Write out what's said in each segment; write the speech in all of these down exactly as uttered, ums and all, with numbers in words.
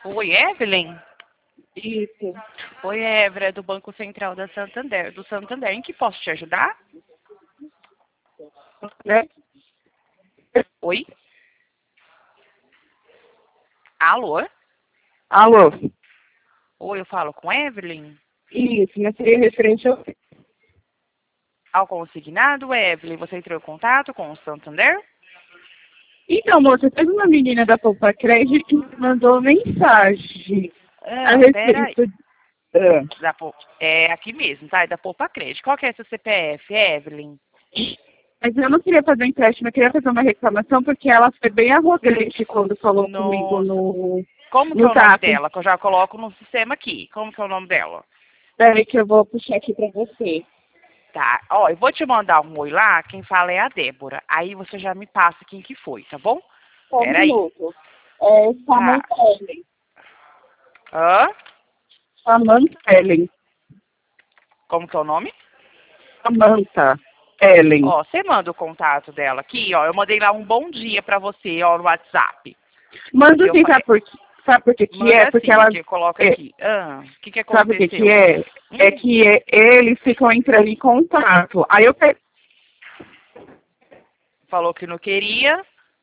Oi, Evelyn? Isso. Oi, Evelyn, é do Banco Central da Santander, do Santander. Em que posso te ajudar? Né? Oi? Alô? Alô? Oi, eu falo com Evelyn? Isso, mas seria referente ao... Ao consignado, Evelyn, você entrou em contato com o Santander? Então, moça, teve uma menina da Poupa Crédito que me mandou mensagem a Ah, peraí. respeito... Ah, Da, Pou- é aqui mesmo, tá? É da Poupa Crédito. Qual que é seu C P F, Evelyn? mas eu não queria fazer um empréstimo, eu queria fazer uma reclamação porque ela foi bem arrogante quando falou comigo Nossa. no, Como que é no o nome zap. dela? Que eu já coloco no sistema aqui. Como que é o nome dela? Peraí que eu vou puxar aqui pra você. Tá, ó, eu vou te mandar um oi lá, quem fala é a Débora. Aí você já me passa quem que foi, tá bom? Só um Peraí. minuto. É Tá. Samantha Ellen. Hã? Samantha Ellen. Como que é o nome? Samantha Ellen. Ó, você manda o contato dela aqui, ó. Eu mandei lá um bom dia pra você, ó, no WhatsApp. Manda Eu assim, falei, sabe por quê? Sabe por que que manda é? Porque assim, ela... que coloca É, aqui. Ah, o que que sabe o que aconteceu? que é? É Hum, que é- eles ficam entrando em contato. Aí eu peguei falou que não queria.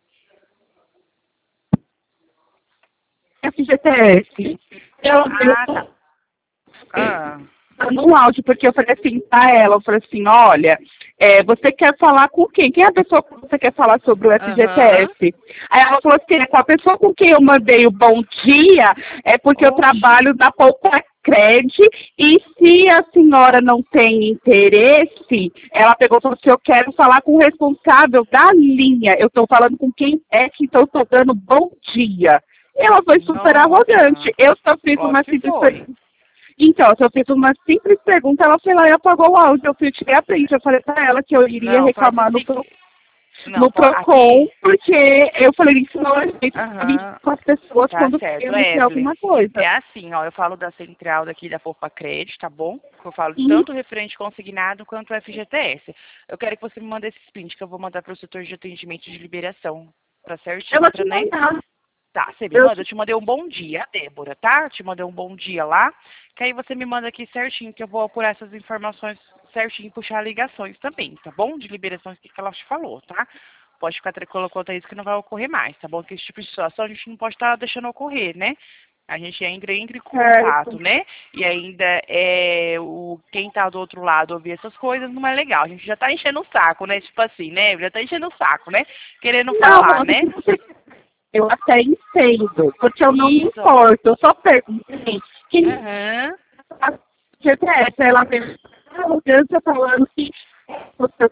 a F G T S. Ela Ah, tá. Ah, mandou um áudio, porque eu falei assim pra ela, eu falei assim, olha, é, você quer falar com quem? Quem é a pessoa que você quer falar sobre o aham. F G T S? Aí ela falou assim, é com a pessoa com quem eu mandei o bom dia, é porque eu Oxi. trabalho na Poupa Cred, e se a senhora não tem interesse, ela pegou e falou assim, eu quero falar com o responsável da linha, eu estou falando com quem é que eu estou dando bom dia. Ela foi super arrogante. Nossa. Eu só fiz uma Lógico que simples foi. pergunta. Então, se eu fiz uma simples pergunta, ela foi lá e apagou o áudio. Eu fui tirei a print. Eu falei pra ela que eu iria Não, faz o reclamar no, Pro- seguinte. Não, no po- Procon, aqui. porque eu falei, isso não é jeito pra mim Aham. com as pessoas Tá quando querem certo, anunciar Evelyn. alguma coisa. É assim, ó, eu falo da central daqui da Poupa Credit, tá bom? Eu falo E tanto referente consignado quanto o F G T S. Eu quero que você me mande esse print que eu vou mandar para o setor de atendimento de liberação. Tá eu certinho, vou te pra, né? mandar. Tá, você me Eu manda, eu te... te mandei um bom dia, Débora, tá? Eu te mandei um bom dia lá, que aí você me manda aqui certinho, que eu vou apurar essas informações certinho e puxar ligações também, tá bom? De liberações que ela te falou, tá? Pode ficar tranquilo quanto a isso que não vai ocorrer mais, tá bom? Porque esse tipo de situação a gente não pode estar deixando ocorrer, né? A gente ainda entra em contato, Certo. né? E ainda é o quem tá do outro lado ouvir essas coisas não é legal. A gente já tá enchendo o saco, né? Tipo assim, né? Já tá enchendo o saco, né? Querendo Não, falar, moça, né? se você... eu até entendo, porque eu não me Isso. importo. Eu só perguntei quem Aham. a G T S, ela fez a arrogância falando que você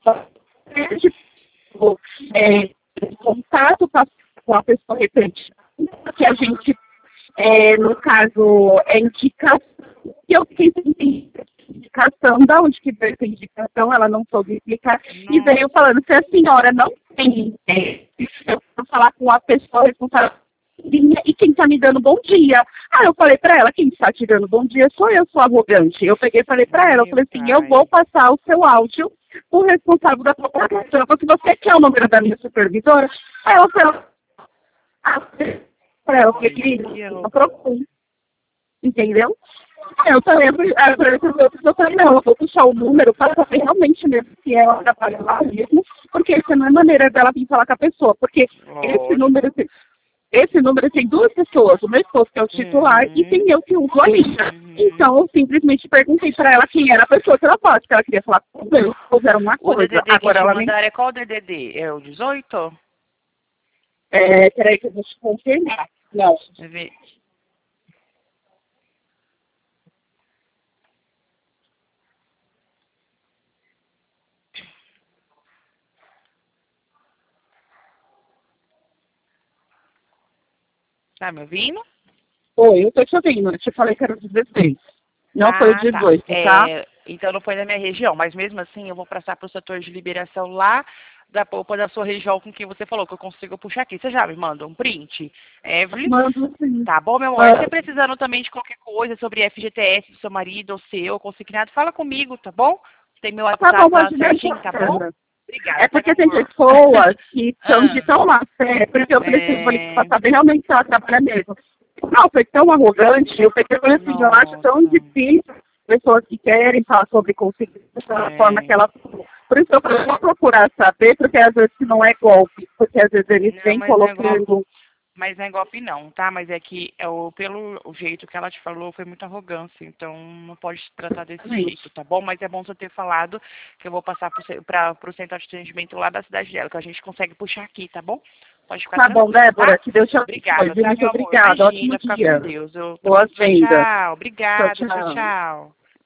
é, contato com a, com a pessoa referente, que a gente, é, no caso, é indicação, e eu fiz indicação, da onde que veio essa indicação, ela não soube explicar, e Não. veio falando, se a senhora não tem interesse, eu vou falar com a pessoa responsável e quem está me dando bom dia. Aí eu falei para ela, quem está te dando bom dia sou eu, sou arrogante. Eu peguei e falei para ela, eu Meu falei assim, eu pai. vou passar o seu áudio o responsável da propagação. Eu falei, se você quer o número da minha supervisora, aí ela falou, ah, para ela, eu falei, querida, Que eu louco. procuro, entendeu? Aí eu falei, aí eu falei, eu falei, não, eu vou puxar o número para saber realmente mesmo se ela trabalha lá mesmo, porque essa não é maneira dela vir falar com a pessoa, porque esse Lógico. número, esse número tem duas pessoas, o meu esposo que é o titular e Uhum. tem eu que uso a lista. Uhum. Então eu simplesmente perguntei para ela quem era a pessoa que ela pode, que ela queria falar com eu, ou era uma O coisa. D D D que Agora te ela nem... mandaram é qual D D D? É o dezoito? É, peraí que eu vou te confirmar. Não. Deixa eu ver. Tá me ouvindo? Foi, eu tô te ouvindo, eu te falei que era o dezesseis. Não foi o Ah, tá. dezoito, tá? É, então não foi na minha região, mas mesmo assim eu vou passar para o setor de liberação lá da polpa da sua região com quem você falou, que eu consigo puxar aqui. Você já me manda um print? Evelyn? Mando sim. Tá bom, meu amor. E você Ah, precisando também de qualquer coisa sobre F G T S do seu marido ou seu, consignado, fala comigo, tá bom? Tem meu tá bom, WhatsApp lá pode certinho, tá bom? deixar. Obrigada, É tá, porque meu tem amor? pessoas que são de ah, tão má fé, porque eu falei assim, eu falei é... pra saber realmente se ela trabalha mesmo. Não, foi tão arrogante, eu peguei e falei assim, eu acho tão Nossa. difícil pessoas que querem falar sobre consciência da É. forma que ela falou. Por isso eu falei, eu vou procurar saber, porque às vezes não é golpe, porque às vezes eles Não, vêm mas não é colocando. golpe, mas não é golpe não, tá? Mas é que é o, pelo o jeito que ela te falou foi muita arrogância, então não pode se tratar desse jeito, tá bom? Mas é bom você ter falado que eu vou passar para o centro de atendimento lá da cidade dela, que a gente consegue puxar aqui, tá bom? Pode ficar Tá bom, tranquila, Débora, tá? que Deus te abençoe, Obrigada, viu? tá, Muito meu amor? obrigada, ótimo Imagina, fica com dia. Deus. Eu, Boas tchau, vendas. tchau. Tchau, Obrigada, tchau, tchau. tchau.